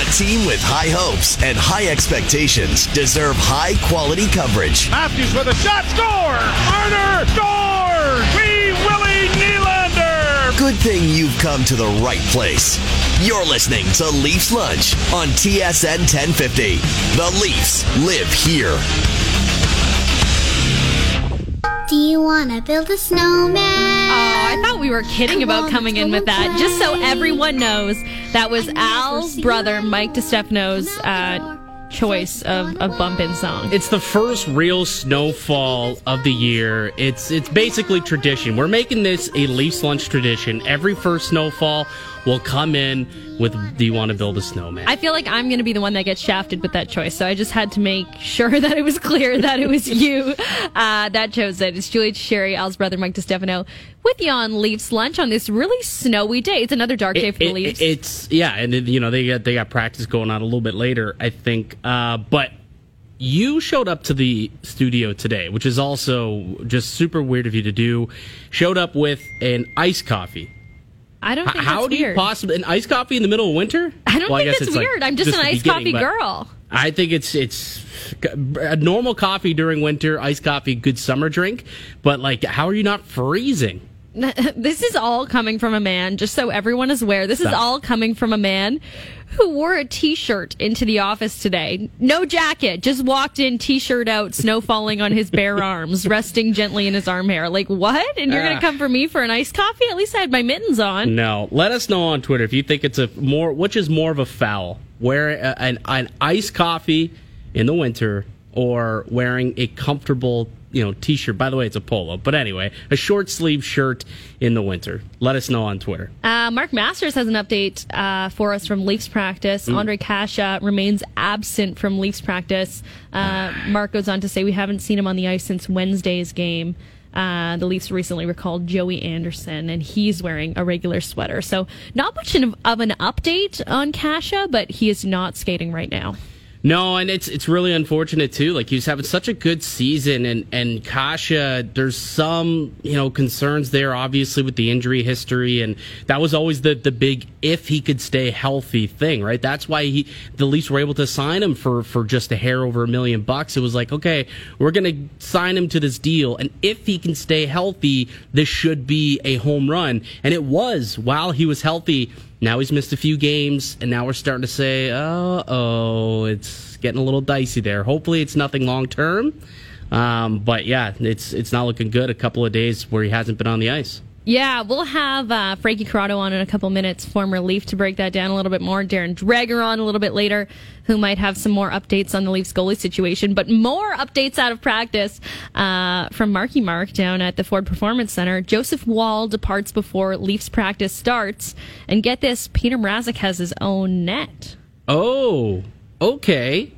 team with high hopes and high expectations deserve high-quality coverage. Matthews with a shot. Score! Marner scores! Wee Willie Nylander! Good thing you've come to the right place. You're listening to Leafs Lunch on TSN 1050. The Leafs live here. Do you want to build a snowman? Oh, I thought we were kidding about coming in with that. Just so everyone knows, that was Al's brother, Mike DiStefano's choice of bump-in song. It's the first real snowfall of the year. It's basically tradition. We're making this a Leafs Lunch tradition. Every first snowfall, we'll come in with, do you want to build a snowman? I feel like I'm going to be the one that gets shafted with that choice, so I just had to make sure that it was clear that it was you that chose it. It's Julia Sherry, Al's brother, Mike DiStefano, with you on Leafs Lunch on this really snowy day. It's another dark day for the Leafs. And they got practice going on a little bit later, I think. But you showed up to the studio today, which is also just super weird of you to do. Showed up with an iced coffee. I don't think How that's do you weird. possibly an iced coffee in the middle of winter? I don't think that's weird. I'm just an iced coffee girl. I think it's a normal coffee during winter, iced coffee, good summer drink. But like, how are you not freezing? This is all coming from a man, just so everyone is aware. This is all coming from a man who wore a T-shirt into the office today. No jacket, just walked in, T-shirt out, snow falling on his bare arms, resting gently in his arm hair. Like, what? And you're going to come for me for an iced coffee? At least I had my mittens on. No. Let us know on Twitter if you think it's which is more of a foul? Wearing an iced coffee in the winter or wearing a comfortable T-shirt. By the way, it's a polo. But anyway, a short sleeve shirt in the winter. Let us know on Twitter. Mark Masters has an update for us from Leafs practice. Ondrej Kase remains absent from Leafs practice. Mark goes on to say we haven't seen him on the ice since Wednesday's game. The Leafs recently recalled Joey Anderson, and he's wearing a regular sweater. So not much of an update on Kase, but he is not skating right now. No, and it's really unfortunate too. Like, he was having such a good season, and Kase, there's some concerns there, obviously, with the injury history, and that was always the big if he could stay healthy thing, right? That's why the Leafs were able to sign him for just a hair over $1 million. It was like, okay, we're gonna sign him to this deal, and if he can stay healthy, this should be a home run, and it was while he was healthy. Now he's missed a few games, and now we're starting to say, it's getting a little dicey there. Hopefully it's nothing long-term. But, yeah, it's not looking good. A couple of days where he hasn't been on the ice. Yeah, we'll have Frankie Corrado on in a couple minutes, former Leaf, to break that down a little bit more. Darren Dreger on a little bit later, who might have some more updates on the Leafs goalie situation. But more updates out of practice from Marky Mark down at the Ford Performance Center. Joseph Woll departs before Leafs practice starts. And get this, Peter Mrazek has his own net. Oh, okay.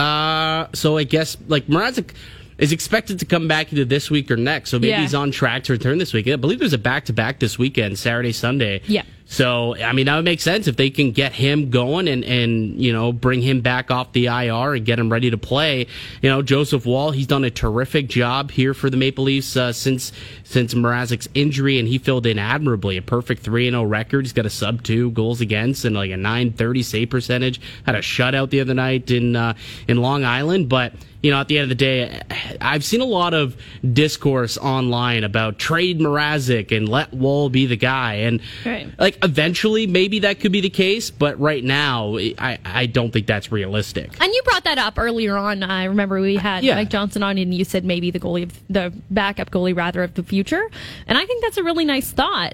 So I guess, Mrazek is expected to come back either this week or next, so maybe he's on track to return this week. I believe there's a back-to-back this weekend, Saturday, Sunday. Yeah. So, I mean, that would make sense if they can get him going and bring him back off the IR and get him ready to play. Joseph Woll, he's done a terrific job here for the Maple Leafs since Mrazek's injury, and he filled in admirably. A perfect 3-0 record. He's got a sub-2 goals against and like a .930 save percentage. Had a shutout the other night in Long Island, but at the end of the day, I've seen a lot of discourse online about trade Mrazek and let Woll be the guy. And eventually, maybe that could be the case. But right now, I don't think that's realistic. And you brought that up earlier on. I remember we had Mike Johnson on, and you said maybe the backup goalie rather of the future. And I think that's a really nice thought.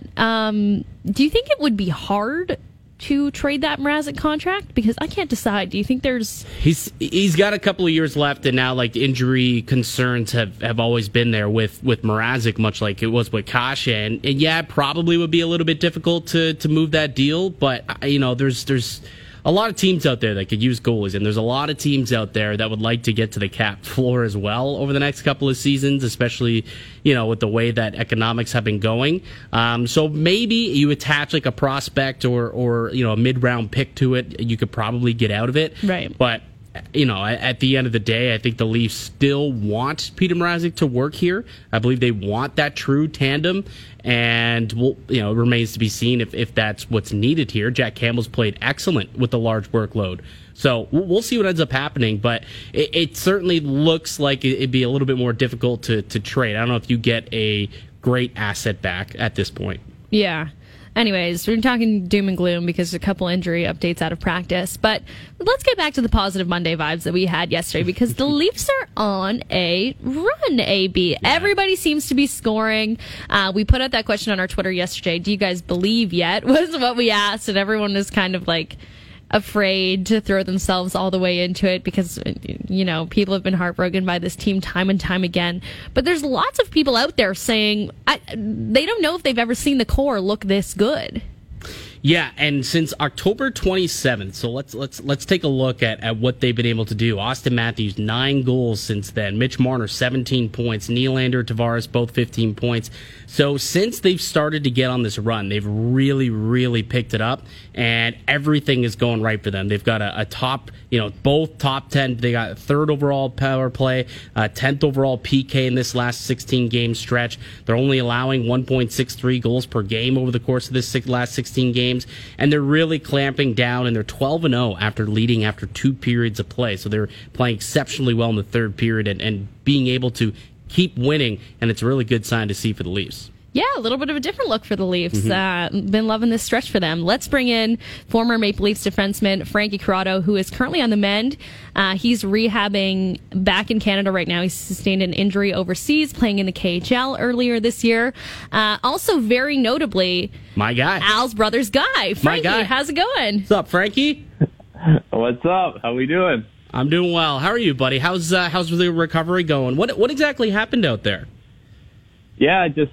Do you think it would be hard to trade that Mrazek contract? Because I can't decide. Do you think there's... He's got a couple of years left, and now injury concerns have always been there with Mrazek, much like it was with Kase. And it probably would be a little bit difficult to move that deal, but there's a lot of teams out there that could use goalies, and there's a lot of teams out there that would like to get to the cap floor as well over the next couple of seasons, especially with the way that economics have been going. So maybe you attach a prospect or a mid-round pick to it, you could probably get out of it. Right. But at the end of the day, I think the Leafs still want Peter Mrazek to work here. I believe they want that true tandem, and it remains to be seen if that's what's needed here. Jack Campbell's played excellent with the large workload. So we'll see what ends up happening, but it certainly looks like it'd be a little bit more difficult to trade. I don't know if you get a great asset back at this point. Yeah. Anyways, we're talking doom and gloom because a couple injury updates out of practice. But let's get back to the positive Monday vibes that we had yesterday because the Leafs are on a run, AB. Yeah. Everybody seems to be scoring. We put out that question on our Twitter yesterday. Do you guys believe yet? Was what we asked, and everyone was kind of like afraid to throw themselves all the way into it because, people have been heartbroken by this team time and time again. But there's lots of people out there saying they don't know if they've ever seen the core look this good. Yeah, and since October 27th, so let's take a look at what they've been able to do. Austin Matthews, 9 goals since then. Mitch Marner, 17 points. Nylander, Tavares, both 15 points. So since they've started to get on this run, they've really, really picked it up, and everything is going right for them. They've got a top, both top 10. They got 3rd overall power play, 10th overall PK in this last 16-game stretch. They're only allowing 1.63 goals per game over the course of this last 16 games. And they're really clamping down, and they're 12-0 after leading after 2 periods of play. So they're playing exceptionally well in the 3rd period and being able to keep winning, and it's a really good sign to see for the Leafs. Yeah, a little bit of a different look for the Leafs. Been loving this stretch for them. Let's bring in former Maple Leafs defenseman Frankie Corrado, who is currently on the mend. He's rehabbing back in Canada right now. He sustained an injury overseas, playing in the KHL earlier this year. Also, very notably, my guy, Al's brother's guy. Frankie, my guy. How's it going? What's up, Frankie? What's up? How we doing? I'm doing well. How are you, buddy? How's the recovery going? What exactly happened out there? Yeah, just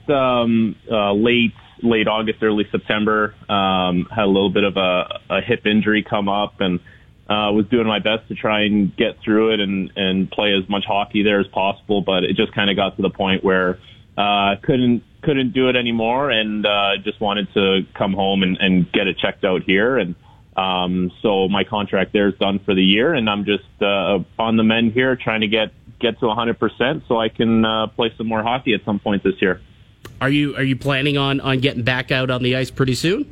late August, early September. Had a little bit of a hip injury come up, and was doing my best to try and get through it and play as much hockey there as possible. But it just kind of got to the point where couldn't do it anymore, and just wanted to come home and get it checked out here. And so my contract there is done for the year, and I'm just on the mend here, trying to get to 100% so I can play some more hockey at some point this year. Are you planning on getting back out on the ice pretty soon?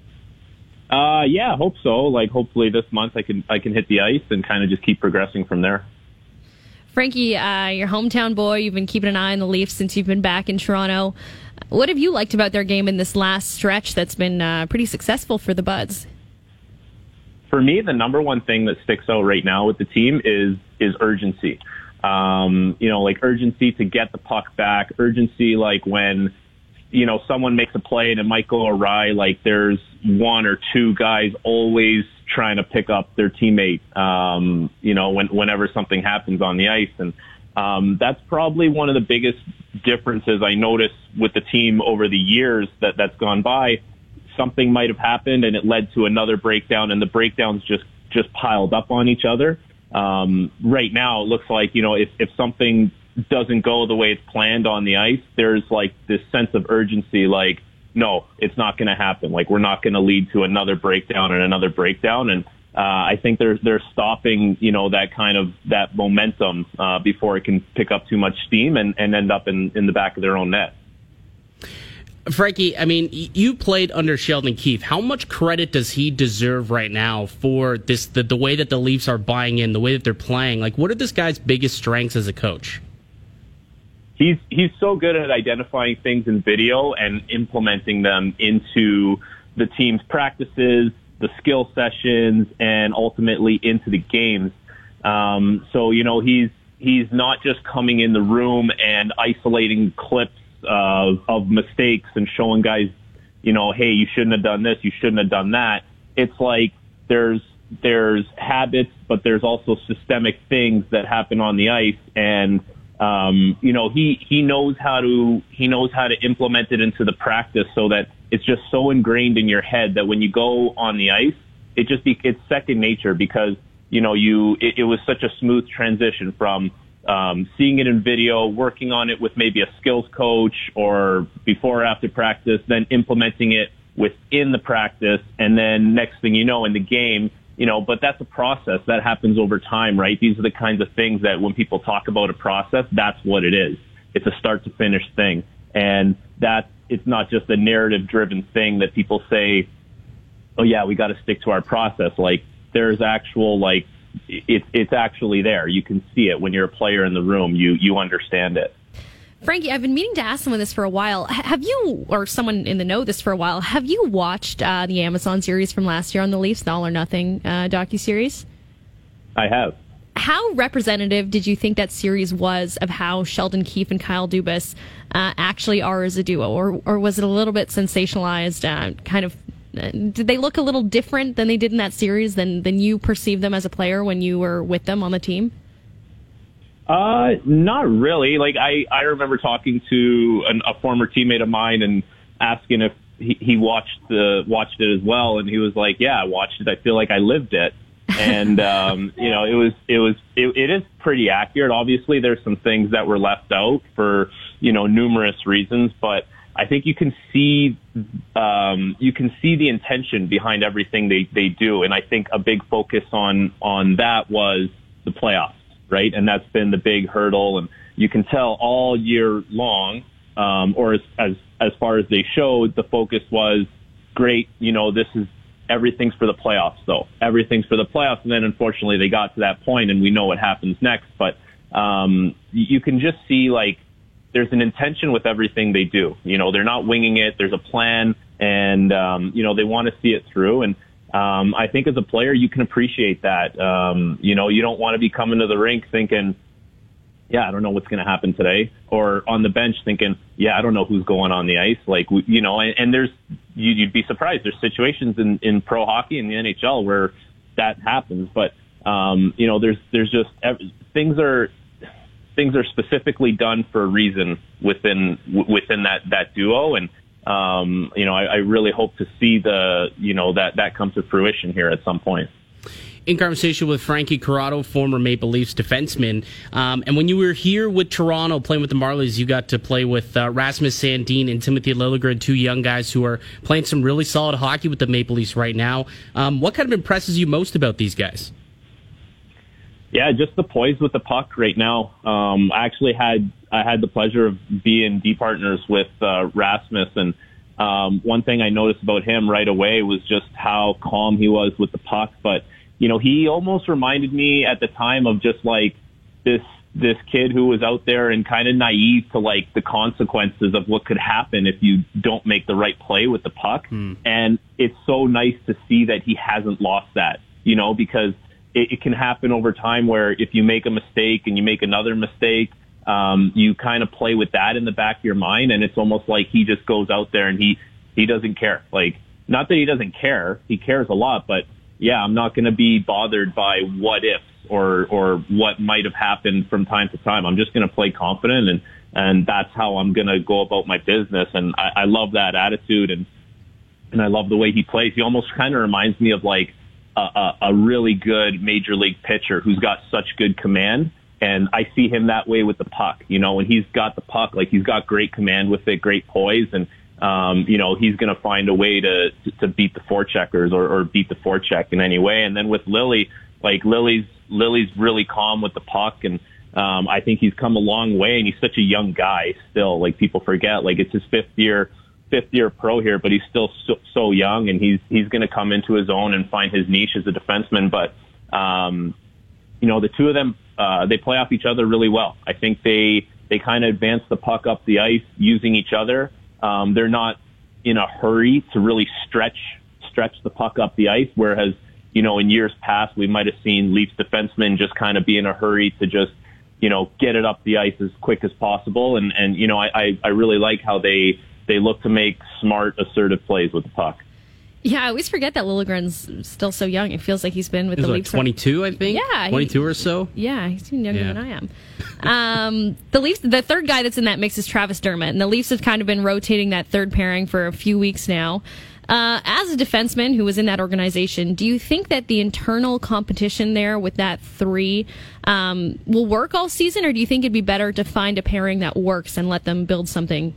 Yeah, I hope so. Like, hopefully this month I can hit the ice and kind of just keep progressing from there. Frankie, your hometown boy, you've been keeping an eye on the Leafs since you've been back in Toronto. What have you liked about their game in this last stretch that's been pretty successful for the Buds? For me, the number one thing that sticks out right now with the team is urgency. Like urgency to get the puck back, urgency like when, someone makes a play and it might go awry, like there's 1 or 2 guys always trying to pick up their teammate, whenever something happens on the ice. And that's probably one of the biggest differences I noticed with the team over the years that's gone by. Something might have happened and it led to another breakdown, and the breakdowns just piled up on each other. Right now, it looks like, if something doesn't go the way it's planned on the ice, there's like this sense of urgency, like, no, it's not going to happen. Like, we're not going to lead to another breakdown and another breakdown. And I think they're stopping, that momentum before it can pick up too much steam and end up in the back of their own net. Frankie, I mean, you played under Sheldon Keefe. How much credit does he deserve right now for this, the way that the Leafs are buying in, the way that they're playing? Like, what are this guy's biggest strengths as a coach? He's so good at identifying things in video and implementing them into the team's practices, the skill sessions, and ultimately into the games. So he's not just coming in the room and isolating clips of mistakes and showing guys, hey, you shouldn't have done this, you shouldn't have done that. It's like there's habits, but there's also systemic things that happen on the ice, and he knows how to implement it into the practice so that it's just so ingrained in your head that when you go on the ice, it's second nature, because it was such a smooth transition from seeing it in video, working on it with maybe a skills coach or before or after practice, then implementing it within the practice. And then next thing you know, in the game, but that's a process that happens over time, right? These are the kinds of things that when people talk about a process, that's what it is. It's a start to finish thing. And it's not just a narrative driven thing that people say, oh yeah, we got to stick to our process. Like there's actual, like, it's actually there. You can see it when you're a player in the room. You understand it. Frankie, I've been meaning to ask someone this for a while. Have you, or someone in the know this for a while, have you watched the Amazon series from last year on the Leafs, the All or Nothing docuseries? I have. How representative did you think that series was of how Sheldon Keefe and Kyle Dubas actually are as a duo? Or was it a little bit sensationalized, did they look a little different than they did in that series than you perceived them as a player when you were with them on the team? Not really. Like I remember talking to a former teammate of mine and asking if he watched it as well, and he was like, "Yeah, I watched it. I feel like I lived it." And it is pretty accurate. Obviously, there's some things that were left out for numerous reasons, but I think you can see the intention behind everything they do, and I think a big focus on that was the playoffs. Right. And that's been the big hurdle. And you can tell all year long, or as far as they showed, the focus was great. This is everything's for the playoffs, though. Everything's for the playoffs. And then unfortunately they got to that point and we know what happens next. But you can just see like there's an intention with everything they do. They're not winging it. There's a plan and, they want to see it through. And I think as a player, you can appreciate that. You don't want to be coming to the rink thinking, yeah, I don't know what's going to happen today, or on the bench thinking, yeah, I don't know who's going on the ice. Like, and there's, you'd be surprised. There's situations in pro hockey and the NHL where that happens. But, there's just things are specifically done for a reason within that duo. And, I really hope to see that come to fruition here at some point. In conversation with Frankie Corrado, former Maple Leafs defenseman, and when you were here with Toronto playing with the Marlies, you got to play with Rasmus Sandin and Timothy Liljegren, two young guys who are playing some really solid hockey with the Maple Leafs right now. What kind of impresses you most about these guys? Yeah, just the poise with the puck right now. I actually had the pleasure of being D partners with Rasmus, and one thing I noticed about him right away was just how calm he was with the puck. But he almost reminded me at the time of just like this kid who was out there and kind of naive to like the consequences of what could happen if you don't make the right play with the puck. And it's so nice to see that he hasn't lost that, because it can happen over time where if you make a mistake and you make another mistake, you kind of play with that in the back of your mind. And it's almost like he just goes out there and he doesn't care. Like, not that he doesn't care. He cares a lot, but yeah, I'm not going to be bothered by what ifs or what might have happened from time to time. I'm just going to play confident and that's how I'm going to go about my business. And I love that attitude and I love the way he plays. He almost kind of reminds me of like a really good major league pitcher who's got such good command. And I see him that way with the puck, when he's got the puck, like he's got great command with it, great poise. And, he's going to find a way to beat the forecheckers or beat the forecheck in any way. And then with Lily, like Lily's really calm with the puck. And, I think he's come a long way and he's such a young guy still. Like people forget, like it's his fifth year pro here, but he's still so young and he's going to come into his own and find his niche as a defenseman. But, the two of them, they play off each other really well. I think they kind of advance the puck up the ice using each other. They're not in a hurry to really stretch the puck up the ice, whereas, in years past, we might have seen Leafs defensemen just kind of be in a hurry to just, get it up the ice as quick as possible. And I really like how they look to make smart, assertive plays with the puck. Yeah, I always forget that Liljegren's still so young. It feels like he's been with the Leafs. 22, I think? Yeah. 22 or so? Yeah, he's even younger than I am. The Leafs, the third guy that's in that mix is Travis Dermott, and the Leafs have kind of been rotating that third pairing for a few weeks now. As a defenseman who was in that organization, do you think that the internal competition there with that three will work all season, or do you think it'd be better to find a pairing that works and let them build something?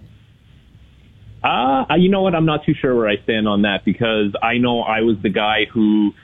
You know what? I'm not too sure where I stand on that because I know I was the guy who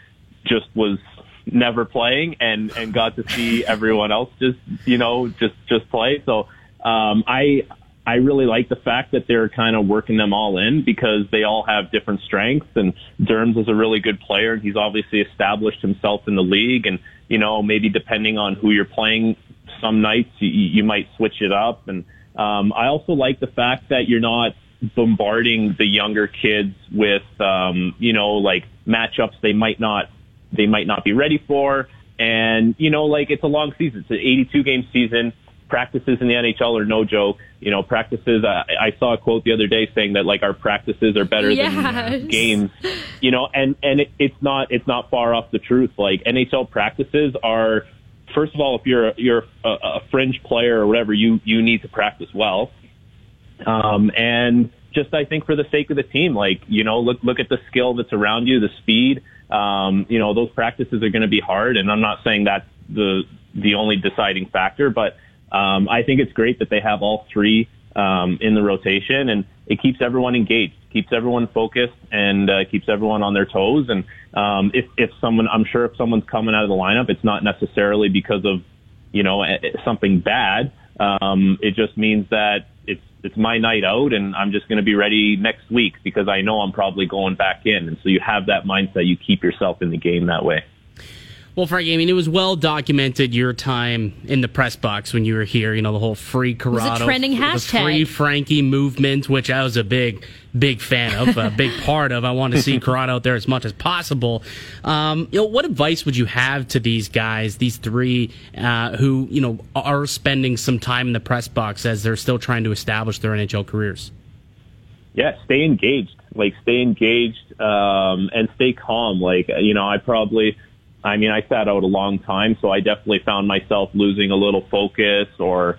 just was never playing and got to see everyone else just play. So I really like the fact that they're kind of working them all in because they all have different strengths, and Derms is a really good player, and he's obviously established himself in the league, and maybe depending on who you're playing some nights you might switch it up. And I also like the fact that you're not bombarding the younger kids with like matchups they might not be ready for. And, it's a long season. It's an 82-game season. Practices in the NHL are no joke. Practices, I saw a quote the other day saying that, our practices are better than games. And it's not far off the truth. NHL practices are, first of all, if you're a fringe player or whatever, you need to practice well. And just, I think, for the sake of the team, look at the skill that's around you, the speed. Those practices are going to be hard, and I'm not saying that's the only deciding factor, but I think it's great that they have all three in the rotation, and it keeps everyone engaged, keeps everyone focused, and keeps everyone on their toes. And if someone's coming out of the lineup, it's not necessarily because of something bad. It just means that it's my night out, and I'm just going to be ready next week because I know I'm probably going back in. And so you have that mindset. You keep yourself in the game that way. Well, Frank, it was well documented your time in the press box when you were here. The whole free Corrado, it was a trending hashtag. The free Frankie movement, which I was a big fan of, a big part of. I want to see Corrado out there as much as possible. What advice would you have to these guys, these three, who are spending some time in the press box as they're still trying to establish their NHL careers? Yeah, stay engaged. And stay calm. I sat out a long time, so I definitely found myself losing a little focus or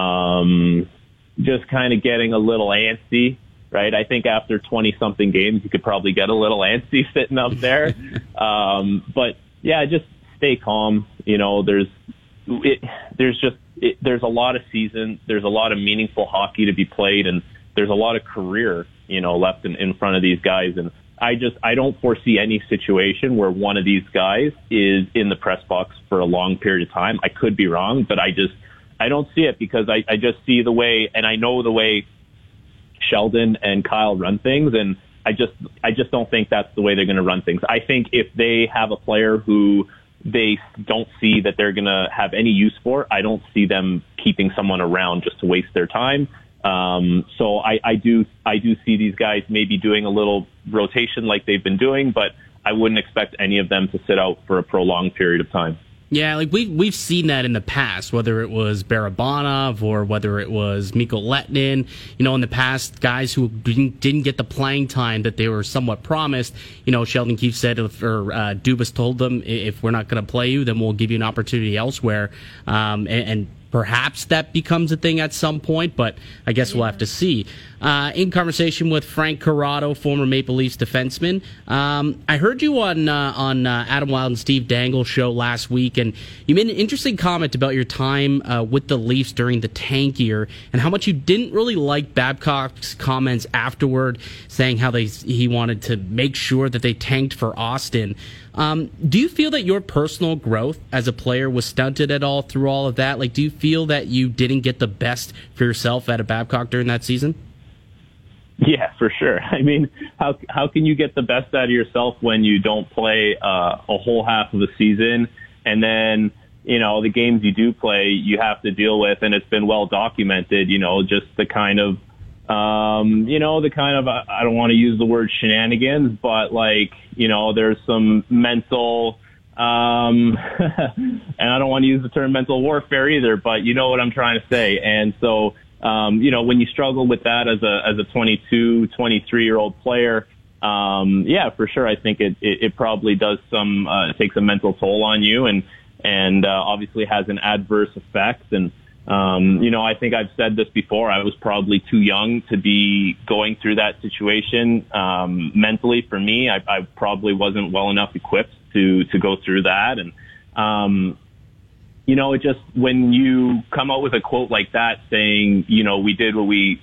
just kind of getting a little antsy, right? I think after 20-something games, you could probably get a little antsy sitting up there. But, yeah, just stay calm. There's a lot of season. There's a lot of meaningful hockey to be played, and there's a lot of career, left in front of these guys. And I don't foresee any situation where one of these guys is in the press box for a long period of time. I could be wrong, but I don't see it because I just see the way, and I know the way Sheldon and Kyle run things, and I just don't think that's the way they're going to run things. I think if they have a player who they don't see that they're going to have any use for, I don't see them keeping someone around just to waste their time. So I do see these guys maybe doing a little rotation like they've been doing, but I wouldn't expect any of them to sit out for a prolonged period of time. Yeah, we've seen that in the past, whether it was Barabanov or whether it was Mikko Lehtinen. In the past, guys who didn't get the playing time that they were somewhat promised. Sheldon Keefe said, or Dubas told them, if we're not going to play you, then we'll give you an opportunity elsewhere. And perhaps that becomes a thing at some point, but I guess we'll have to see. In conversation with Frank Corrado, former Maple Leafs defenseman, I heard you on Adam Wilde and Steve Dangle's show last week, and you made an interesting comment about your time with the Leafs during the tank year and how much you didn't really like Babcock's comments afterward, saying how he wanted to make sure that they tanked for Austin. Do you feel that your personal growth as a player was stunted at all through all of that? Do you feel that you didn't get the best for yourself out of Babcock during that season? Yeah, for sure. How can you get the best out of yourself when you don't play a whole half of the season, and then the games you do play you have to deal with, and it's been well documented. Just the kind of I don't want to use the word shenanigans, but there's some mental, and I don't want to use the term mental warfare either, but you know what I'm trying to say. And so, when you struggle with that as a 22, 23-year-old player, yeah, for sure, I think it probably does takes a mental toll on you, and obviously has an adverse effect. And I think I've said this before. I was probably too young to be going through that situation. Mentally, for me, I probably wasn't well enough equipped to go through that. And, it just, when you come out with a quote like that saying, we did what we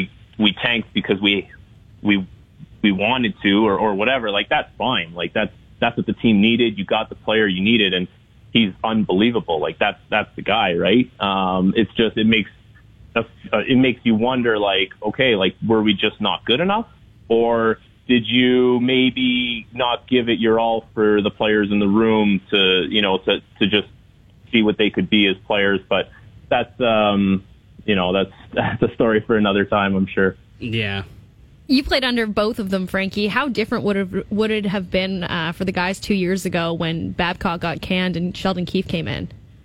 tanked because we wanted to, or whatever, that's fine. that's what the team needed. You got the player you needed, and he's unbelievable. Like that's the guy, right? It's just it makes you wonder, like, okay, like were we just not good enough, or did you maybe not give it your all for the players in the room to just see what they could be as players? But that's that's a story for another time, I'm sure. Yeah. You played under both of them, Frankie. How different would it have been for the guys 2 years ago when Babcock got canned and Sheldon Keefe came in?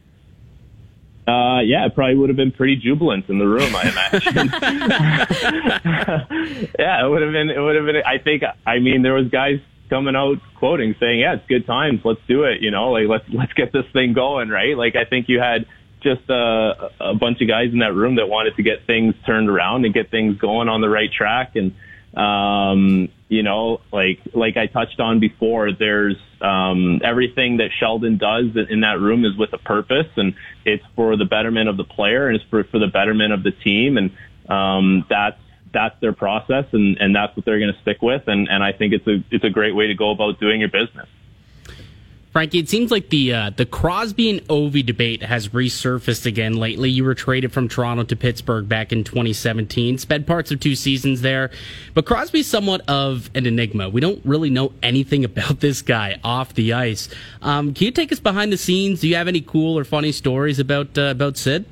Yeah, it probably would have been pretty jubilant in the room, I imagine. Yeah, it would have been. I mean, there was guys coming out quoting saying, "Yeah, it's good times. Let's do it. Let's get this thing going." Right? Like, I think you had just a bunch of guys in that room that wanted to get things turned around and get things going on the right track. And like I touched on before, there's everything that Sheldon does in that room is with a purpose, and it's for the betterment of the player, and it's for the betterment of the team, and that's their process, and that's what they're going to stick with, and I think it's a great way to go about doing your business. Frankie, it seems like the Crosby and Ovi debate has resurfaced again lately. You were traded from Toronto to Pittsburgh back in 2017, spent parts of 2 seasons there. But Crosby's somewhat of an enigma. We don't really know anything about this guy off the ice. Can you take us behind the scenes? Do you have any cool or funny stories about Sid?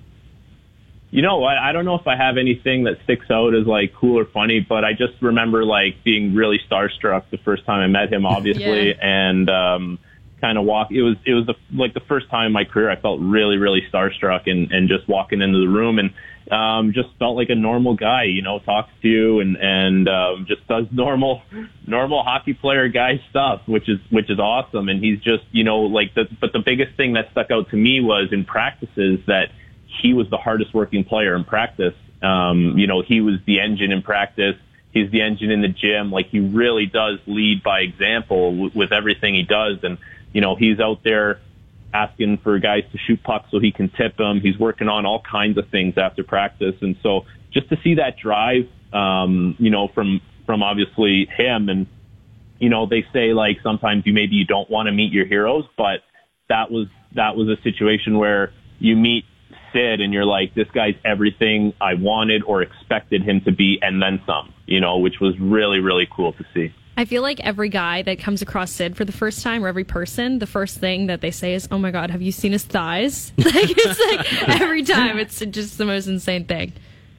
You know what? I don't know if I have anything that sticks out as like cool or funny, but I just remember like being really starstruck the first time I met him, obviously, Yeah. and kind of walk. It was the first time in my career I felt really, really starstruck, and just walking into the room and just felt like a normal guy, talks to you and just does normal hockey player guy stuff, which is awesome. And he's just, but the biggest thing that stuck out to me was in practices that he was the hardest working player in practice. He was the engine in practice. He's the engine in the gym. Like, he really does lead by example with everything he does. And, he's out there asking for guys to shoot pucks so he can tip them. He's working on all kinds of things after practice. And so just to see that drive, from obviously him, and, they say like sometimes you don't want to meet your heroes, but that was a situation where you meet Sid and you're like, this guy's everything I wanted or expected him to be, and then some, which was really, really cool to see. I feel like every guy that comes across Sid for the first time, or every person, the first thing that they say is, "Oh my God, have you seen his thighs?" It's like every time, it's just the most insane thing.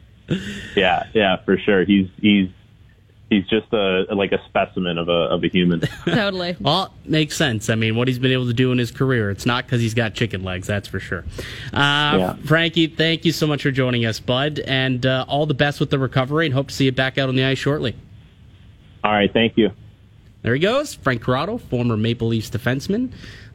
Yeah, for sure. He's just a specimen of a human. Totally. Well, makes sense. I mean, what he's been able to do in his career, it's not because he's got chicken legs, that's for sure. Frankie, thank you so much for joining us, bud, and all the best with the recovery, and hope to see you back out on the ice shortly. All right, thank you. There he goes, Frank Corrado, former Maple Leafs defenseman.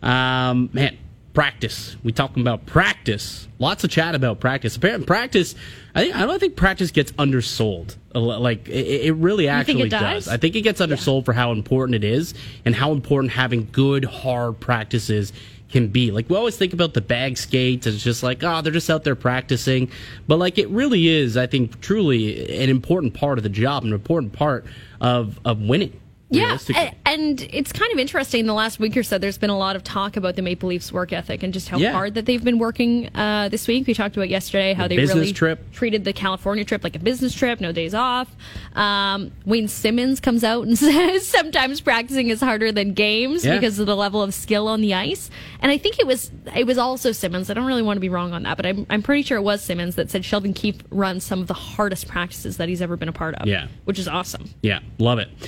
Practice. We talking about practice. Lots of chat about practice. Apparently, practice. I don't think practice gets undersold. Like it really actually does. I think it gets undersold for how important it is and how important having good, hard practices can be. Like, we always think about the bag skates, and it's just like, oh, they're just out there practicing. But like, it really is, I think, truly an important part of the job, an important part of winning. Yeah, and it's kind of interesting. In the last week or so, there's been a lot of talk about the Maple Leafs work ethic and just how hard that they've been working this week. We talked about yesterday how they really treated the California trip like a business trip, no days off. Wayne Simmons comes out and says sometimes practicing is harder than games because of the level of skill on the ice. And I think it was also Simmons. I don't really want to be wrong on that, but I'm pretty sure it was Simmons that said Sheldon Keefe runs some of the hardest practices that he's ever been a part of. Yeah, which is awesome. Yeah, love it.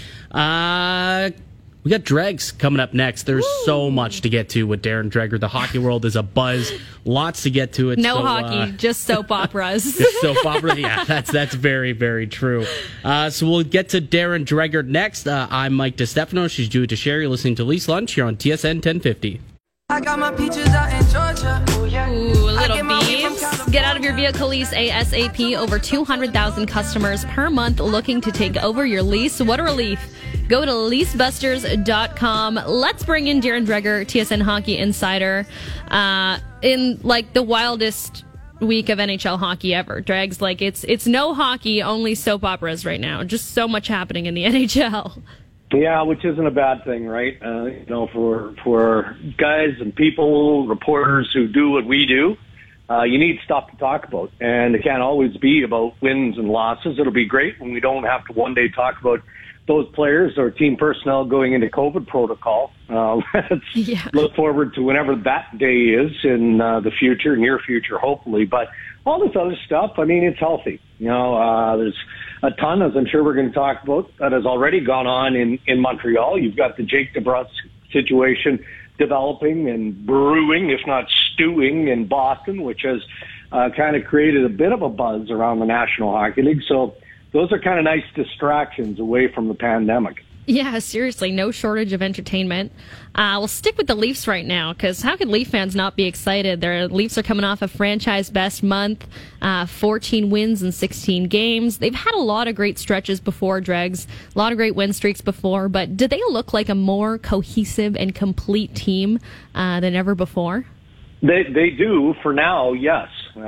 We got Dregs coming up next. There's so much to get to with Darren Dreger. The hockey world is a buzz. Lots to get to. No hockey, just soap operas. Just soap opera. Yeah, that's very, very true. So we'll get to Darren Dreger next. I'm Mike DeStefano. She's Julie Teixeira. You're listening to Leafs Lunch here on TSN 1050. I got my peaches out in Georgia. Ooh, little beeps. Get out of your vehicle lease ASAP. Over 200,000 customers per month looking to take over your lease. What a relief. Go to leasebusters.com. Let's bring in Darren Dreger, TSN Hockey Insider, in like the wildest week of NHL hockey ever. Dregs, like it's no hockey, only soap operas right now. Just so much happening in the NHL. Yeah, which isn't a bad thing, right? For guys and people, reporters who do what we do, you need stuff to talk about. And it can't always be about wins and losses. It'll be great when we don't have to one day talk about those players or team personnel going into COVID protocol. Let's look forward to whenever that day is in the future, near future, hopefully. But all this other stuff, I mean, it's healthy. There's a ton, as I'm sure we're going to talk about, that has already gone on in Montreal. You've got the Jake DeBrusk situation developing and brewing, if not stewing, in Boston, which has kind of created a bit of a buzz around the National Hockey League. So those are kind of nice distractions away from the pandemic. Yeah, seriously, no shortage of entertainment. We'll stick with the Leafs right now, because how could Leaf fans not be excited? Their Leafs are coming off a franchise best month, 14 wins in 16 games. They've had a lot of great stretches before, Dregs, a lot of great win streaks before, but do they look like a more cohesive and complete team than ever before? They do, for now, yes.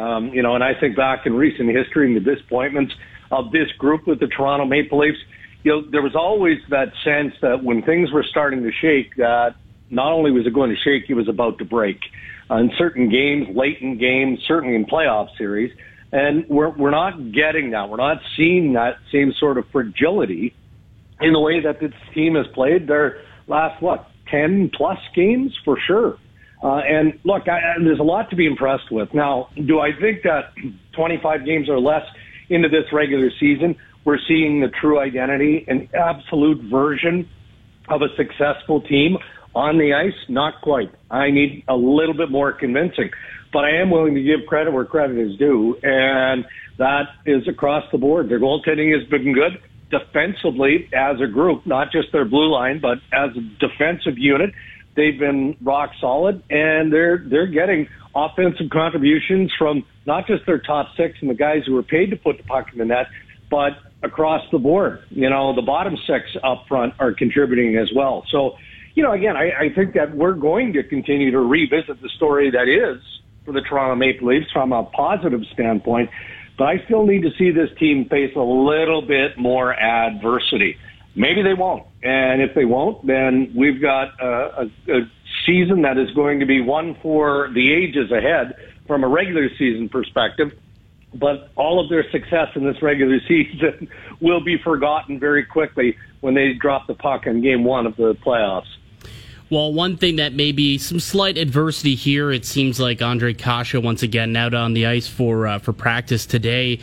And I think back in recent history and the disappointments of this group with the Toronto Maple Leafs, there was always that sense that when things were starting to shake, that not only was it going to shake, it was about to break. In certain games, late in games, certainly in playoff series. And we're not getting that. We're not seeing that same sort of fragility in the way that this team has played their last, 10-plus games for sure. And look, there's a lot to be impressed with. Now, do I think that 25 games or less into this regular season, we're seeing the true identity, an absolute version of a successful team on the ice? Not quite. I need a little bit more convincing. But I am willing to give credit where credit is due, and that is across the board. Their goaltending has been good. Defensively, as a group, not just their blue line, but as a defensive unit, they've been rock solid, and they're getting offensive contributions from not just their top six and the guys who were paid to put the puck in the net, but across the board. The bottom six up front are contributing as well. So, again, I think that we're going to continue to revisit the story that is for the Toronto Maple Leafs from a positive standpoint, but I still need to see this team face a little bit more adversity. Maybe they won't. And if they won't, then we've got a season that is going to be one for the ages ahead from a regular season perspective. But all of their success in this regular season will be forgotten very quickly when they drop the puck in game one of the playoffs. Well, one thing that may be some slight adversity here, it seems like Ondrej Kase once again out on the ice for practice today.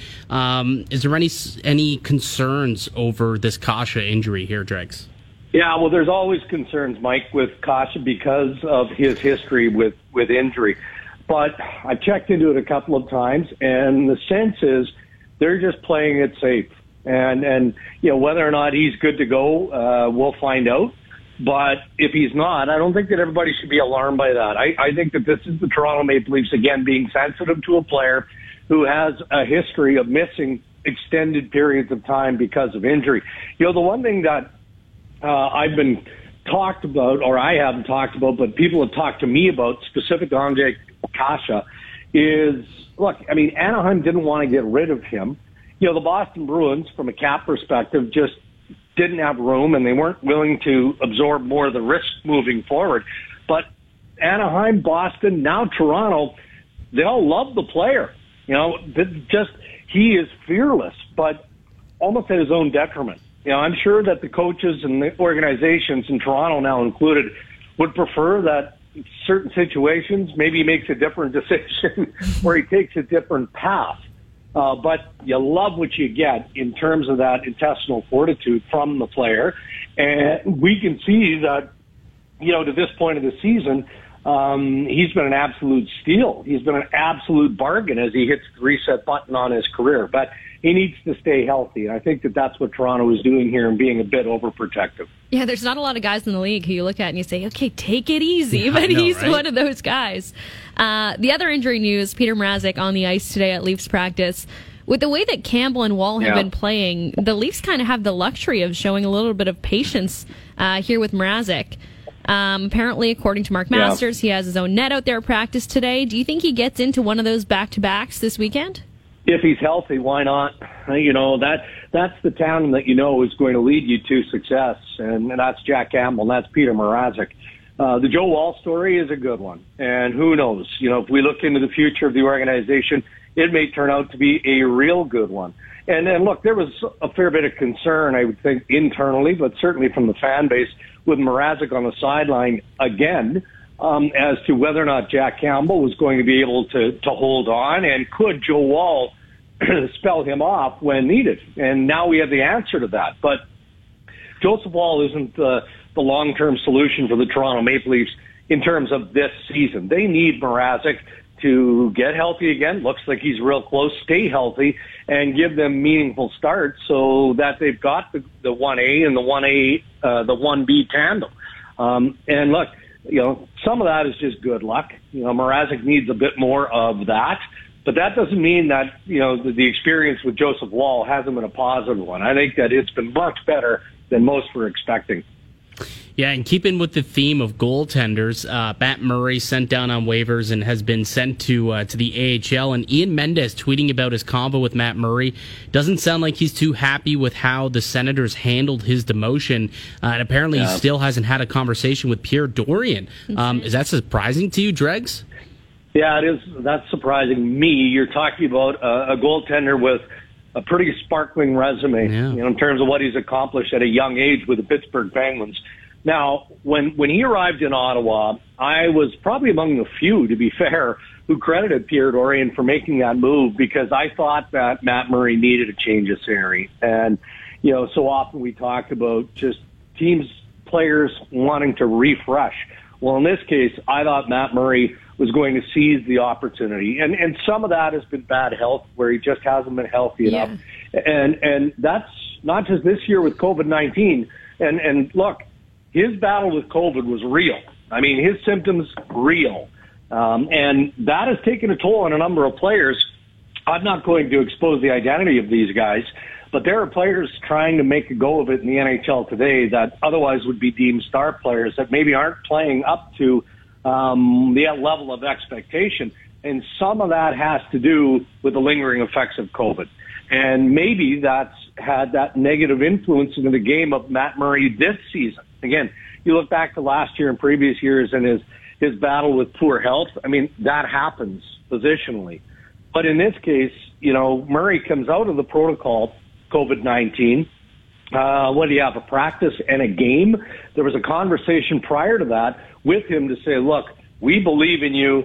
Is there any concerns over this Kase injury here, Dregs? Yeah, well, there's always concerns, Mike, with Kase because of his history with injury. But I checked into it a couple of times, and the sense is they're just playing it safe. And whether or not he's good to go, we'll find out. But if he's not, I don't think that everybody should be alarmed by that. I think that this is the Toronto Maple Leafs, again, being sensitive to a player who has a history of missing extended periods of time because of injury. The one thing that I've been talked about, or I haven't talked about, but people have talked to me about, specific to Ondrej Kase, is, look, Anaheim didn't want to get rid of him. The Boston Bruins, from a cap perspective, just didn't have room, and they weren't willing to absorb more of the risk moving forward. But Anaheim, Boston, now Toronto, they all love the player. He is fearless, but almost at his own detriment. I'm sure that the coaches and the organizations in Toronto, now included, would prefer that certain situations, maybe he makes a different decision or he takes a different path. But you love what you get in terms of that intestinal fortitude from the player. And we can see that, to this point of the season, he's been an absolute steal. He's been an absolute bargain as he hits the reset button on his career. But he needs to stay healthy. And I think that that's what Toronto is doing here and being a bit overprotective. Yeah, there's not a lot of guys in the league who you look at and you say, okay, take it easy. But he's one of those guys. The other injury news, Peter Mrazek on the ice today at Leafs practice. With the way that Campbell and Wall have been playing, the Leafs kind of have the luxury of showing a little bit of patience here with Mrazek. Apparently, according to Mark Masters, he has his own net out there at practice today. Do you think he gets into one of those back-to-backs this weekend? If he's healthy, why not? that's the tandem that you know is going to lead you to success, and that's Jack Campbell, and that's Peter Mrazek. The Joe Woll story is a good one, and who knows? If we look into the future of the organization, it may turn out to be a real good one. And then, look, there was a fair bit of concern, I would think, internally, but certainly from the fan base, with Mrazek on the sideline again, as to whether or not Jack Campbell was going to be able to hold on, and could Joe Woll spell him off when needed. And now we have the answer to that. But Joseph Woll isn't the long-term solution for the Toronto Maple Leafs in terms of this season. They need Mrazek to get healthy again. Looks like he's real close. Stay healthy and give them meaningful starts so that they've got the 1A and the 1B tandem. And look, some of that is just good luck. Mrazek needs a bit more of that. But that doesn't mean that, the experience with Joseph Woll hasn't been a positive one. I think that it's been much better than most were expecting. Yeah, and keeping with the theme of goaltenders, Matt Murray sent down on waivers and has been sent to the AHL. And Ian Mendes tweeting about his combo with Matt Murray. Doesn't sound like he's too happy with how the Senators handled his demotion. And apparently he still hasn't had a conversation with Pierre Dorion. Is that surprising to you, Dregs? Yeah, it is. That's surprising me. You're talking about a goaltender with a pretty sparkling resume, in terms of what he's accomplished at a young age with the Pittsburgh Penguins. Now, when he arrived in Ottawa, I was probably among the few, to be fair, who credited Pierre Dorion for making that move, because I thought that Matt Murray needed a change of scenery. And, so often we talk about just players wanting to refresh. Well, in this case, I thought Matt Murray was going to seize the opportunity. And some of that has been bad health, where he just hasn't been healthy enough. And that's not just this year with COVID-19. And look, his battle with COVID was real. I mean, his symptoms real. And that has taken a toll on a number of players. I'm not going to expose the identity of these guys, but there are players trying to make a go of it in the NHL today that otherwise would be deemed star players that maybe aren't playing up to the level of expectation. And some of that has to do with the lingering effects of COVID. And maybe that's had that negative influence into the game of Matt Murray this season. Again, you look back to last year and previous years and his battle with poor health. I mean, that happens positionally. But in this case, Murray comes out of the protocol, COVID-19. What do you have, a practice and a game? There was a conversation prior to that with him to say, look, we believe in you.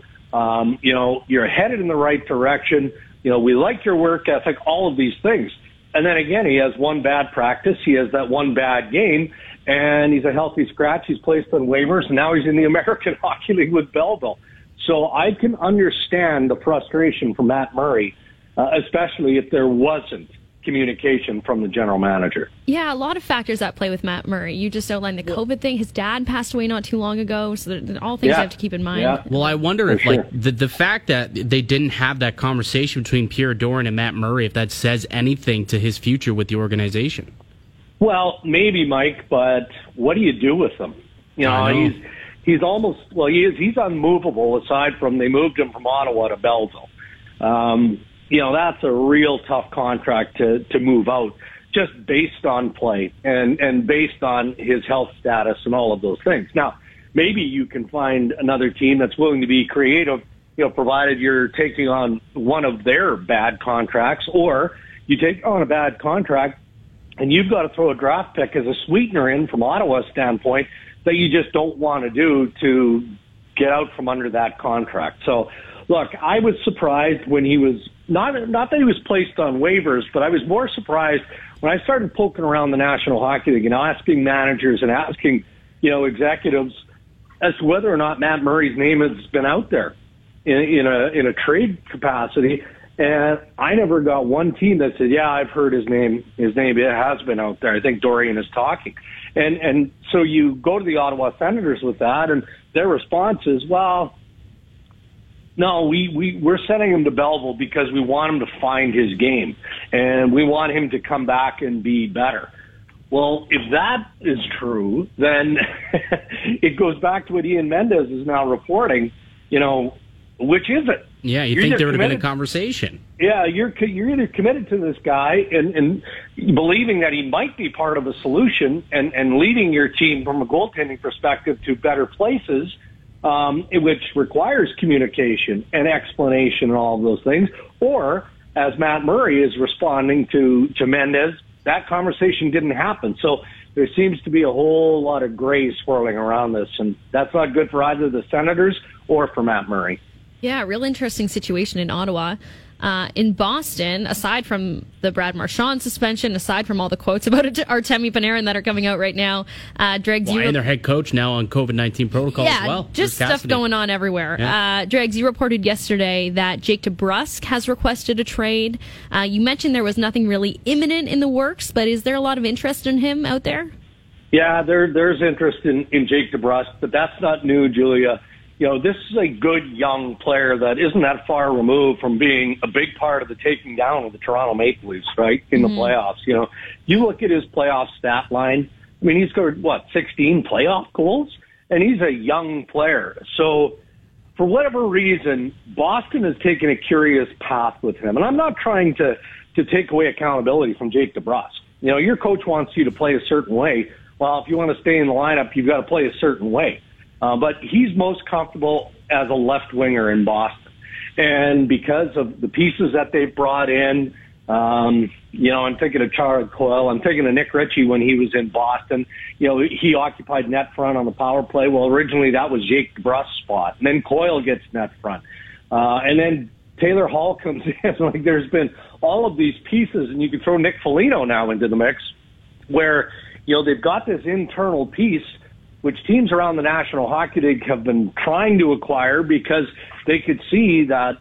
You're headed in the right direction. We like your work ethic, all of these things. And then again, he has one bad practice. He has that one bad game, and he's a healthy scratch. He's placed on waivers, and now he's in the American Hockey League with Belleville. So I can understand the frustration from Matt Murray, especially if there wasn't communication from the general manager. Yeah, a lot of factors at play with Matt Murray. You just outlined the COVID thing. His dad passed away not too long ago, so they're all things you have to keep in mind. Yeah. Well, I wonder if the fact that they didn't have that conversation between Pierre Dorion and Matt Murray, if that says anything to his future with the organization. Well, maybe, Mike, but what do you do with him? He's almost, he's unmovable, aside from they moved him from Ottawa to Belleville. That's a real tough contract to move out, just based on play and based on his health status and all of those things. Now, maybe you can find another team that's willing to be creative, provided you're taking on one of their bad contracts, or you take on a bad contract and you've got to throw a draft pick as a sweetener in from Ottawa's standpoint that you just don't want to do to get out from under that contract. So, look, I was surprised when he was not that he was placed on waivers, but I was more surprised when I started poking around the National Hockey League, asking managers and asking, executives as to whether or not Matt Murray's name has been out there in a trade capacity. And I never got one team that said, yeah, I've heard his name. His name has been out there. I think Dorion is talking. And so you go to the Ottawa Senators with that, and their response is, well, no, we're sending him to Belleville because we want him to find his game, and we want him to come back and be better. Well, if that is true, then it goes back to what Ian Mendes is now reporting, which is it? Yeah, you think there would have been a conversation. Yeah, you're either committed to this guy and believing that he might be part of a solution and leading your team from a goaltending perspective to better places, which requires communication and explanation and all of those things, or as Matt Murray is responding to Mendez, that conversation didn't happen. So there seems to be a whole lot of gray swirling around this, and that's not good for either the Senators or for Matt Murray. Yeah, real interesting situation in Ottawa. In Boston, aside from the Brad Marchand suspension, aside from all the quotes about Artemi Panarin that are coming out right now, Dregs, and their head coach now on COVID-19 protocol as well. Just stuff going on everywhere. Yeah. Dregs, you reported yesterday that Jake DeBrusk has requested a trade. You mentioned there was nothing really imminent in the works, but is there a lot of interest in him out there? Yeah, there's interest in Jake DeBrusk, but that's not new, Julia. You know, this is a good young player that isn't that far removed from being a big part of the taking down of the Toronto Maple Leafs, right, in the playoffs. You know, you look at his playoff stat line. I mean, he scored, 16 playoff goals? And he's a young player. So, for whatever reason, Boston has taken a curious path with him. And I'm not trying to take away accountability from Jake DeBrusk. You know, your coach wants you to play a certain way. Well, if you want to stay in the lineup, you've got to play a certain way. But he's most comfortable as a left winger in Boston. And because of the pieces that they've brought in, you know, I'm thinking of Charles Coyle. I'm thinking of Nick Ritchie when he was in Boston. You know, he occupied net front on the power play. Well, originally that was Jake DeBrusk's spot. And then Coyle gets net front. And then Taylor Hall comes in. Like, there's been all of these pieces, and you can throw Nick Foligno now into the mix, where, you know, they've got this internal piece which teams around the National Hockey League have been trying to acquire because they could see that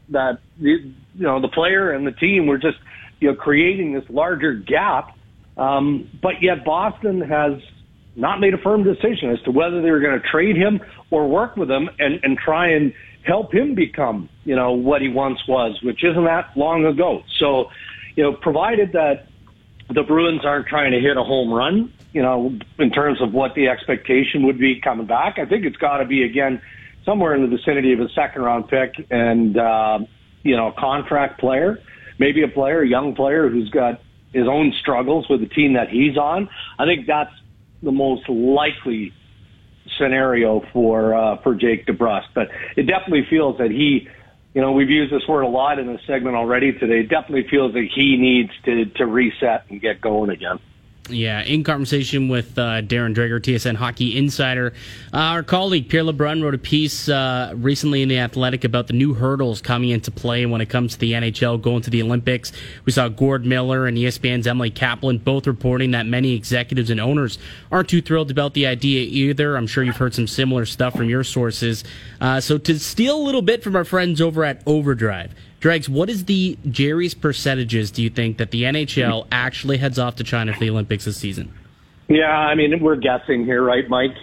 the player and the team were just, you know, creating this larger gap. But yet Boston has not made a firm decision as to whether they were going to trade him or work with him and try and help him become, you know, what he once was, which isn't that long ago. So, you know, provided that the Bruins aren't trying to hit a home run, you know, in terms of what the expectation would be coming back, I think it's got to be, again, somewhere in the vicinity of a second-round pick and, you know, a contract player, maybe a young player who's got his own struggles with the team that he's on. I think that's the most likely scenario for Jake DeBrusk. But it definitely feels that he, you know, we've used this word a lot in this segment already today. It definitely feels that he needs to reset and get going again. Yeah, in conversation with Darren Dreger, TSN Hockey Insider, our colleague Pierre LeBrun wrote a piece recently in The Athletic about the new hurdles coming into play when it comes to the NHL going to the Olympics. We saw Gord Miller and ESPN's Emily Kaplan both reporting that many executives and owners aren't too thrilled about the idea either. I'm sure you've heard some similar stuff from your sources. So to steal a little bit from our friends over at Overdrive, Dregs, what is the Jerry's percentages, do you think, that the NHL actually heads off to China for the Olympics this season? Yeah, I mean, we're guessing here, right, Mike?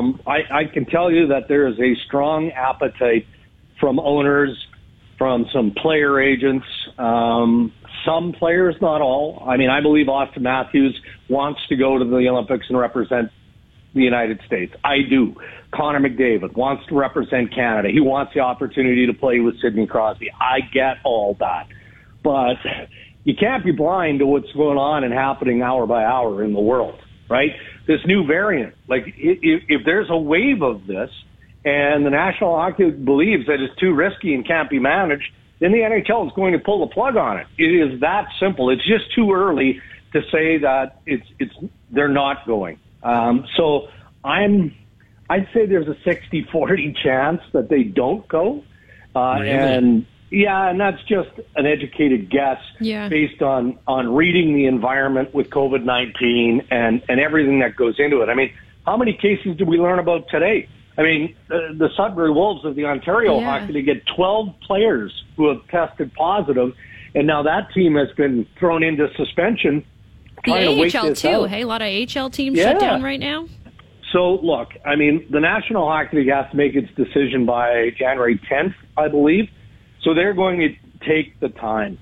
I can tell you that there is a strong appetite from owners, from some player agents, some players, not all. I mean, I believe Austin Matthews wants to go to the Olympics and represent the United States. I do. Connor McDavid wants to represent Canada. He wants the opportunity to play with Sidney Crosby. I get all that. But you can't be blind to what's going on and happening hour by hour in the world, right? This new variant, like if there's a wave of this and the National Hockey League believes that it's too risky and can't be managed, then the NHL is going to pull the plug on it. It is that simple. It's just too early to say that they're not going. So I'd say there's a 60-40 chance that they don't go. Really? And that's just an educated guess based on reading the environment with COVID-19 and everything that goes into it. I mean, how many cases did we learn about today? I mean, the Sudbury Wolves of the Ontario Hockey League get 12 players who have tested positive, and now that team has been thrown into suspension. The AHL too. Hey, a lot of AHL teams shut down right now. So, look, I mean, the National Hockey League has to make its decision by January 10th, I believe. So they're going to take the time.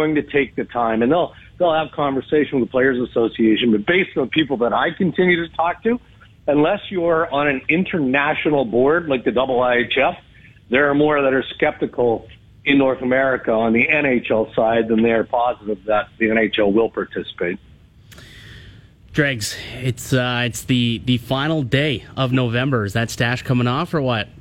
And they'll have conversation with the Players Association. But based on people that I continue to talk to, unless you're on an international board like the IIHF, there are more that are skeptical in North America on the NHL side, then they are positive that the NHL will participate. Dregs, it's the final day of November. Is that stash coming off or what?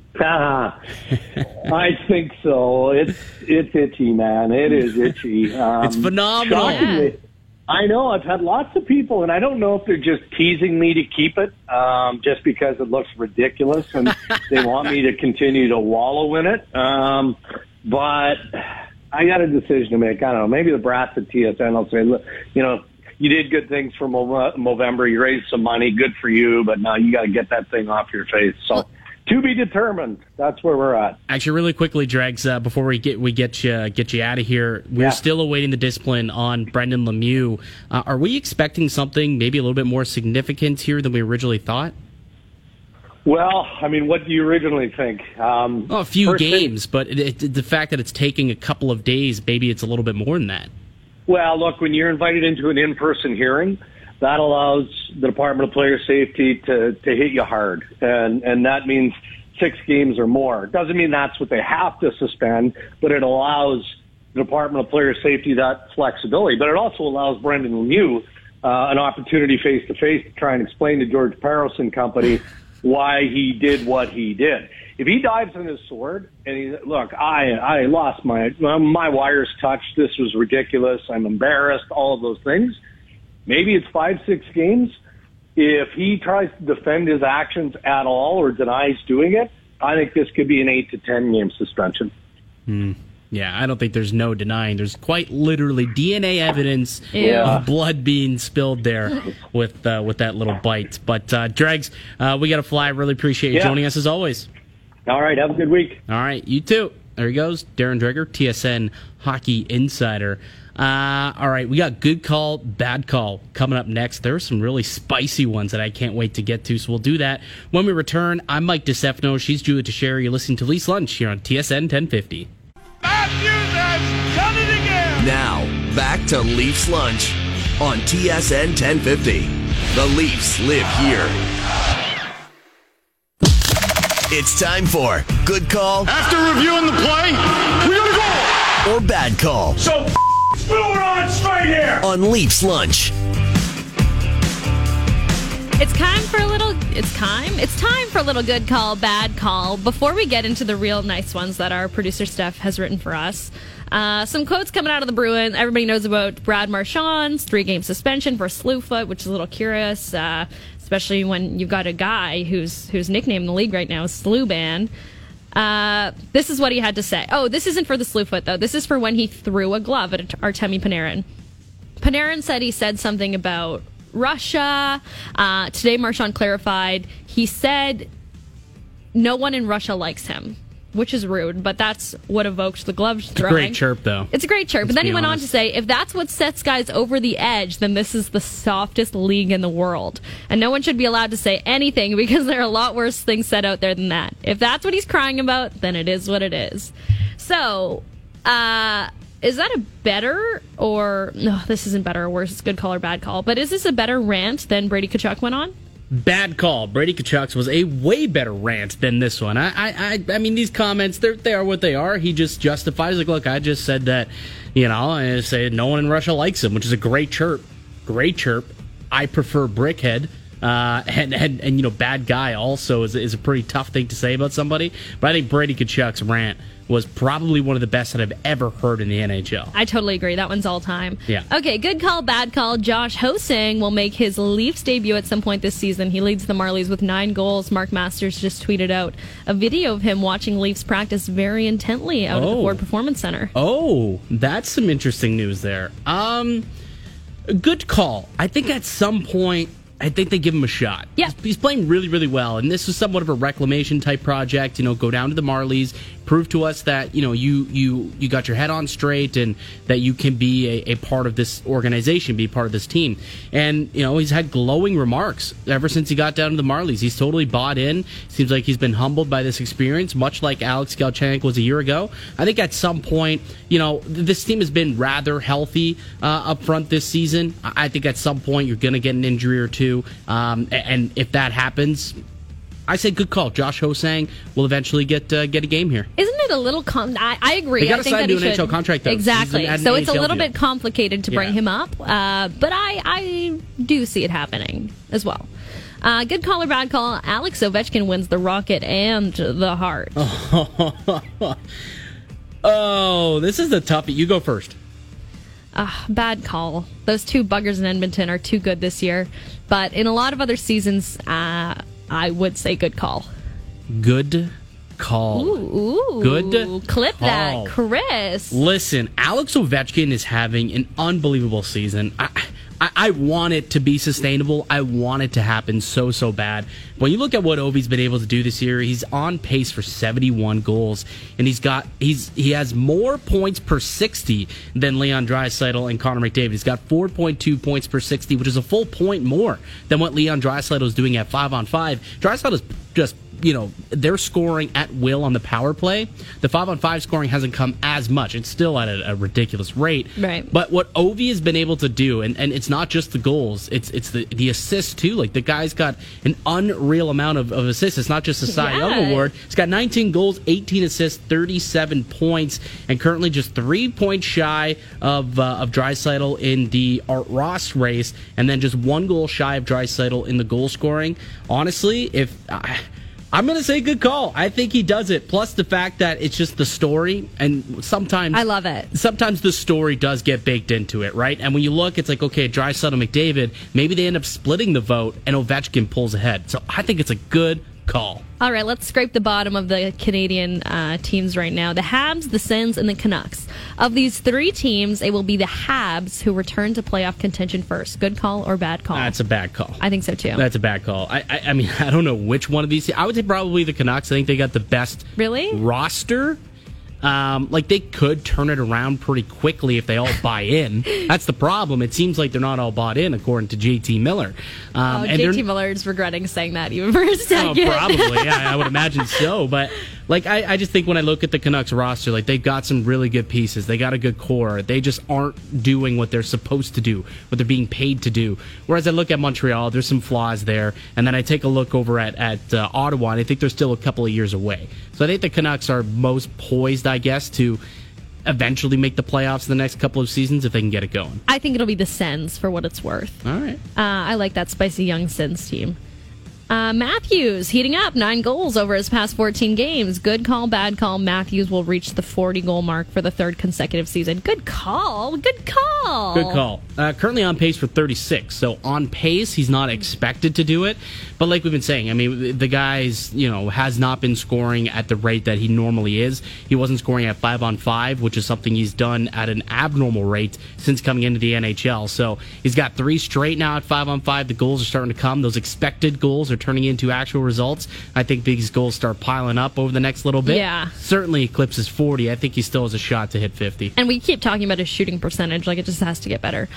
I think so. It's itchy, man. It is itchy. It's phenomenal. Yeah. I know. I've had lots of people, and I don't know if they're just teasing me to keep it, just because it looks ridiculous, and they want me to continue to wallow in it. But I got a decision to make. I don't know. Maybe the brats at TSN will say, look, you did good things for Movember. You raised some money. Good for you. But now you got to get that thing off your face. So to be determined. That's where we're at. Actually, really quickly, Dregs, before we get you out of here, we're still awaiting the discipline on Brendan Lemieux. Are we expecting something maybe a little bit more significant here than we originally thought? Well, I mean, what do you originally think? A few games, but the fact that it's taking a couple of days, maybe it's a little bit more than that. Well, look, when you're invited into an in-person hearing, that allows the Department of Player Safety to hit you hard, and that means 6 games or more. It doesn't mean that's what they have to suspend, but it allows the Department of Player Safety that flexibility. But it also allows Brendan Lemieux an opportunity face-to-face to try and explain to George Parros and company why he did what he did. If he dives on his sword and look, I lost my wires touched. This was ridiculous. I'm embarrassed. All of those things. Maybe it's 5-6 games. If he tries to defend his actions at all or denies doing it, I think this could be an 8 to 10 game suspension. Yeah, I don't think there's no denying. There's quite literally DNA evidence of blood being spilled there with that little bite. But Dregs, we got to fly. Really appreciate you joining us as always. All right, have a good week. All right, you too. There he goes, Darren Dreger, TSN Hockey Insider. All right, we got good call, bad call coming up next. There are some really spicy ones that I can't wait to get to, so we'll do that when we return. I'm Mike DeStefano. She's Julia Teixeira. You're listening to Leafs Lunch here on TSN 1050. Matthews has done it again. Now, back to Leafs Lunch on TSN 1050. The Leafs live here. It's time for Good Call. After reviewing the play, we got a goal. Or Bad Call. So moving on straight here. On Leafs Lunch. It's time for a little good call, bad call. Before we get into the real nice ones that our producer Steph has written for us, some quotes coming out of the Bruins. Everybody knows about Brad Marchand's 3-game suspension for Slewfoot, which is a little curious, especially when you've got a guy whose nickname in the league right now is Slewban. This is what he had to say. Oh, this isn't for the Slewfoot, though. This is for when he threw a glove at Artemi Panarin. Panarin said he said something about Russia. Today, Marchand clarified. He said no one in Russia likes him, which is rude, but that's what evoked the glove throwing. It's a great chirp, though. It's a great chirp. But then he went on to say, if that's what sets guys over the edge, then this is the softest league in the world. And no one should be allowed to say anything because there are a lot worse things said out there than that. If that's what he's crying about, then it is what it is. So, is that a better or... No, this isn't better or worse. It's good call or bad call. But is this a better rant than Brady Tkachuk went on? Bad call. Brady Tkachuk's was a way better rant than this one. I mean, these comments, they are what they are. He just justifies, like, look, I just said that, I say no one in Russia likes him, which is a great chirp. Great chirp. I prefer Brickhead. And bad guy also is a pretty tough thing to say about somebody. But I think Brady Tkachuk's rant was probably one of the best that I've ever heard in the NHL. I totally agree. That one's all time. Yeah. Okay, good call, bad call. Josh Hosang will make his Leafs debut at some point this season. He leads the Marlies with 9 goals. Mark Masters just tweeted out a video of him watching Leafs practice very intently out at the Ford Performance Center. Oh, that's some interesting news there. Good call. I think at some point, I think they give him a shot. Yeah. He's playing really, really well, and this is somewhat of a reclamation type project. Go down to the Marlies, prove to us that you got your head on straight, and that you can be a part of this organization, be part of this team. And he's had glowing remarks ever since he got down to the Marlies. He's totally bought in. Seems like he's been humbled by this experience, much like Alex Galchenyuk was a year ago. I think at some point, this team has been rather healthy up front this season. I think at some point you're going to get an injury or two. And if that happens, I say good call. Josh Ho-Sang will eventually get a game here. Isn't it a little... I agree. They got to sign to an NHL contract, though. Exactly. So it's a little deal. bit complicated to bring him up, but I do see it happening as well. Good call or bad call, Alex Ovechkin wins the Rocket and the Hart. Oh, this is a toughie. You go first. Bad call. Those two buggers in Edmonton are too good this year, but in a lot of other seasons, I would say good call. Good call. Ooh, good clip call. that, Chris. Listen, Alex Ovechkin is having an unbelievable season. I want it to be sustainable. I want it to happen so bad. When you look at what Ovi's been able to do this year, he's on pace for 71 goals, and he has more points per 60 than Leon Draisaitl and Connor McDavid. He's got 4.2 points per 60, which is a full point more than what Leon Draisaitl is doing at 5-on-5. Draisaitl is just, they're scoring at will on the power play. The 5-on-5 scoring hasn't come as much. It's still at a ridiculous rate. Right. But what Ovi has been able to do, and it's not just the goals, it's the assists too. Like, the guy's got an unreal amount of assists. It's not just a Cy Young award. He's got 19 goals, 18 assists, 37 points, and currently just 3 points shy of Draisaitl in the Art Ross race, and then just 1 goal shy of Draisaitl in the goal scoring. Honestly, I'm going to say good call. I think he does it. Plus the fact that it's just the story, and sometimes... I love it. Sometimes the story does get baked into it, right? And when you look, it's like, okay, Draisaitl and McDavid, maybe they end up splitting the vote, and Ovechkin pulls ahead. So I think it's a good call. All right, let's scrape the bottom of the Canadian teams right now. The Habs, the Sens, and the Canucks. Of these 3 teams, it will be the Habs who return to playoff contention first. Good call or bad call? That's a bad call. I think so, too. That's a bad call. I mean, I don't know which one of these. I would say probably the Canucks. I think they got the best roster. They could turn it around pretty quickly if they all buy in. That's the problem. It seems like they're not all bought in, according to JT Miller. JT Miller's regretting saying that even for a second. Probably, yeah, I would imagine so. But I just think when I look at the Canucks roster, they've got some really good pieces. They got a good core. They just aren't doing what they're supposed to do, what they're being paid to do. Whereas I look at Montreal, there's some flaws there. And then I take a look over at Ottawa, and I think they're still a couple of years away. So I think the Canucks are most poised, I guess, to eventually make the playoffs in the next couple of seasons if they can get it going. I think it'll be the Sens for what it's worth. All right. I like that spicy young Sens team. Matthews heating up, 9 goals over his past 14 games. Good call, bad call. Matthews will reach the 40-goal mark for the 3rd consecutive season. Good call. Good call. Good call. Currently on pace for 36. So on pace, he's not expected to do it. But like we've been saying, I mean, the guy's, has not been scoring at the rate that he normally is. He wasn't scoring at 5-on-5, which is something he's done at an abnormal rate since coming into the NHL. So he's got 3 straight now at 5-on-5. The goals are starting to come. Those expected goals are turning into actual results. I think these goals start piling up over the next little bit. Yeah. Certainly eclipses 40. I think he still has a shot to hit 50. And we keep talking about his shooting percentage. It just has to get better.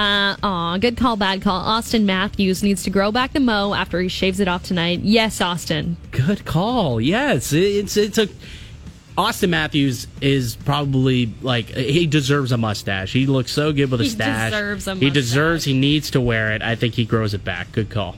Good call, bad call. Austin Matthews needs to grow back the mo after he shaves it off tonight. Yes, Austin. Good call. Yes. It's a... Austin Matthews is probably he deserves a mustache. He looks so good with a stash. He needs to wear it. I think he grows it back. Good call.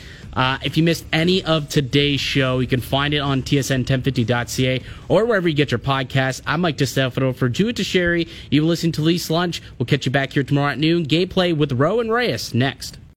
If you missed any of today's show, you can find it on tsn1050.ca or wherever you get your podcasts. I'm Mike DeStefano for Jewett Teixeira. You listen to Leafs Lunch. We'll catch you back here tomorrow at noon. Gameplay with Rowe and Reyes next.